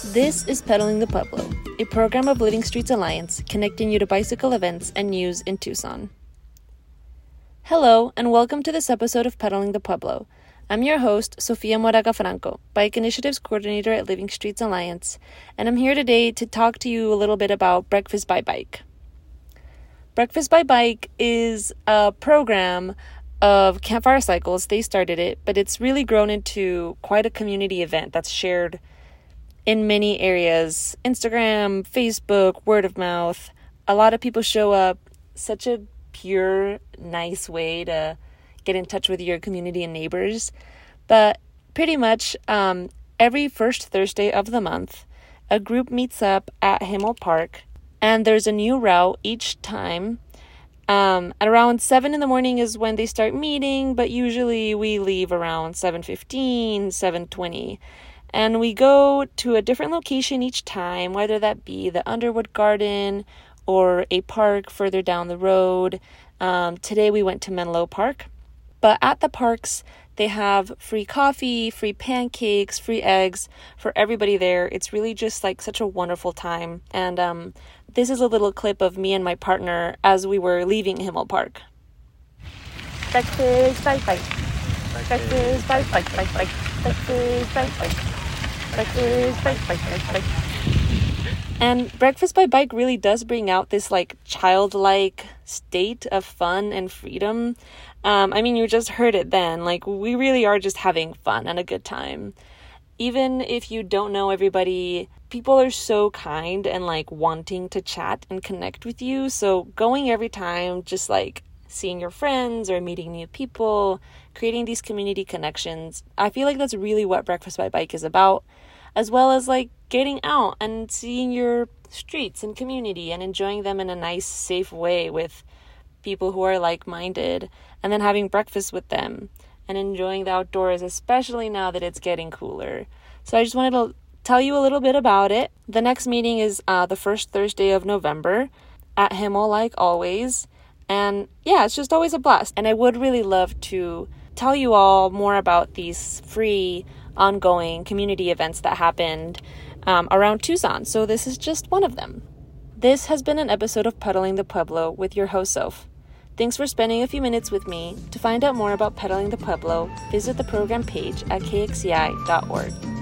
This is Pedaling the Pueblo, a program of Living Streets Alliance connecting you to bicycle events and news in Tucson. Hello, and welcome to this episode of Pedaling the Pueblo. I'm your host, Sofia Moraga Franco, Bike Initiatives Coordinator at Living Streets Alliance, and I'm here today to talk to you a little bit about Breakfast by Bike. Breakfast by Bike is a program of Campfire Cycles. They started it, but it's really grown into quite a community event that's shared in many areas. Instagram, Facebook, word of mouth. A lot of people show up. Such a pure, nice way to get in touch with your community and neighbors. But pretty much every first Thursday of the month, a group meets up at Himmel Park, and there's a new route each time. At around 7 in the morning is when they start meeting, but usually we leave around 7:15, 7:20. And we go to a different location each time, whether that be the Underwood Garden or a park further down the road. Today we went to Menlo Park. But at the parks, they have free coffee, free pancakes, free eggs for everybody there. It's really just like such a wonderful time. And this is a little clip of me and my partner as we were leaving Himmel Park. Breakfast by bike. Breakfast by bike, bike, bike. Breakfast by bike. Breakfast by bike, bike. And Breakfast by Bike really does bring out this like childlike state of fun and freedom. You just heard it then. Like, we really are just having fun and a good time. Even if you don't know everybody, people are so kind and like wanting to chat and connect with you. So going every time, just like seeing your friends or meeting new people, creating these community connections. I feel like that's really what Breakfast by Bike is about, as well as like getting out and seeing your streets and community and enjoying them in a nice, safe way with people who are like-minded, and then having breakfast with them and enjoying the outdoors, especially now that it's getting cooler. So I just wanted to tell you a little bit about it. The next meeting is the first Thursday of November at Himmel, like always. And yeah, it's just always a blast. And I would really love to tell you all more about these free, ongoing community events that happened around Tucson. So this is just one of them. This has been an episode of Pedaling the Pueblo with your host, Soph. Thanks for spending a few minutes with me. To find out more about Pedaling the Pueblo, visit the program page at kxci.org.